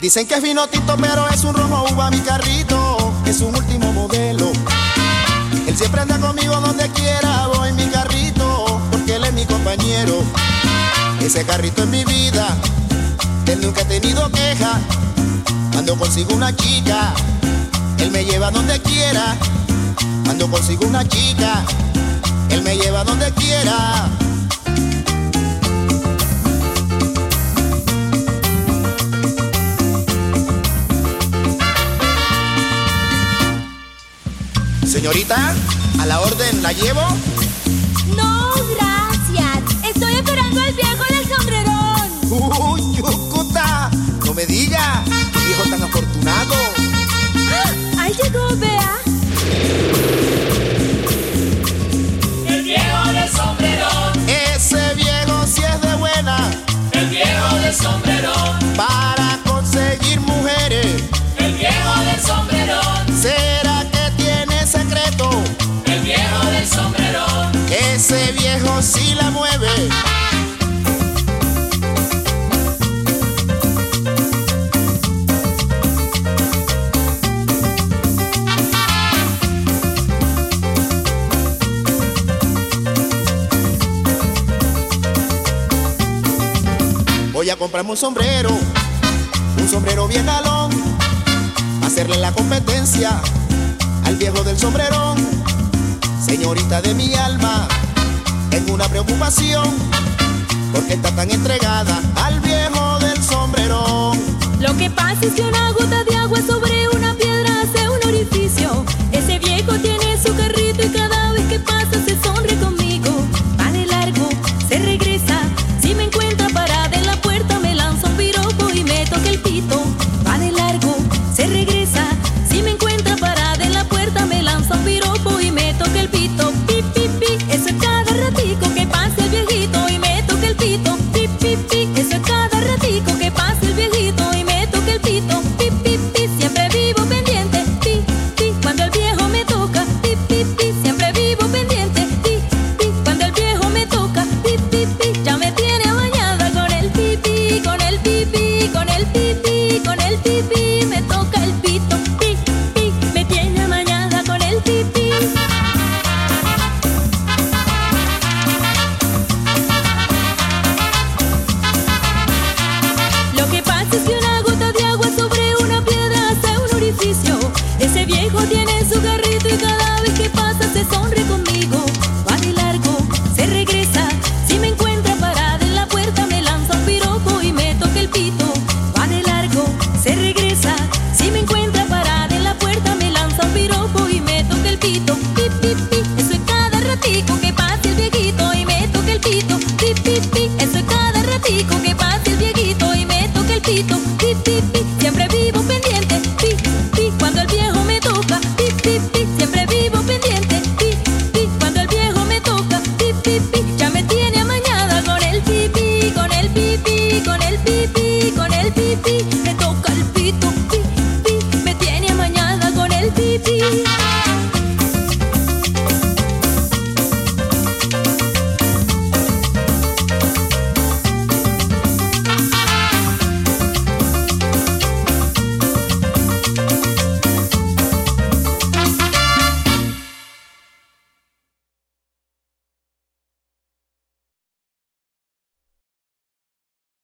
Dicen que es vino tinto, pero es un rojo uva mi carrito, es un último modelo. Él siempre anda conmigo donde quiera, voy mi carrito, porque él es mi compañero. Ese carrito es mi vida, él nunca ha tenido queja. Cuando consigo una chica, él me lleva donde quiera. Cuando consigo una chica, él me lleva donde quiera. Señorita, a la orden, ¿la llevo? No, gracias. Estoy esperando al viejo del sombrerón. ¡Uy, Yucuta! No me diga, qué viejo tan afortunado. ¡Ah! Ahí llegó, vea. El viejo del sombrerón. Ese viejo sí es de buena. El viejo del sombrerón. Para conseguir mujeres. El viejo del sombrerón. ¿Será que tiene secreto? El viejo del sombrerón. Ese viejo sí la mueve. Voy a comprarme un sombrero bien galón, hacerle la competencia al viejo del sombrerón. Señorita de mi alma, tengo una preocupación, porque está tan entregada al viejo del sombrerón. Lo que pasa es que una gota de agua sobre una piedra hace un orificio. Ese viejo tiene su carrito y cada vez que pasa se sonríe conmigo. Va de largo, se regresa. Si me encuentra parada en la puerta me lanza un piropo y me toca el pito. Va de largo, se regresa. Si me encuentra parada en la puerta me lanza un piropo y me toca el pito. Pi, pi, pi, eso es cada ratico que pasa el viejito y me toca el pito. Pi, pi, pi, eso es cada ratico que pasa el viejito y me toca el pito. Pi, pi, pi, siempre vivo pendiente. Pi, pi, cuando el viejo me toca. Pi, pi, pi, siempre vivo pendiente. Pi, pi, cuando el viejo me toca. Pi, pi, pi, ya me tiene bañada con el pipí, con el pipí, con el pipí, con el pipí, me toca el pito. Pi, pi, me tiene bañada con el pipí. Lo que pasa es que una gota de agua sobre una piedra hace un orificio. Ese viejo tiene su carrito y cada vez que pasa se sonríe conmigo. Va de largo, se regresa. Si me encuentra parada en la puerta me lanza un piropo y me toca el pito. Va de largo, se regresa. Si me encuentra parada en la puerta me lanza un piropo y me toca el pito. Pi, pi, pi, eso es cada ratico que pasa el viejito y me toca el pito. Pi, pi, pi, eso es cada ratico que pasa el viejito y me toca el pito. Pi, pi, pi, siempre vivo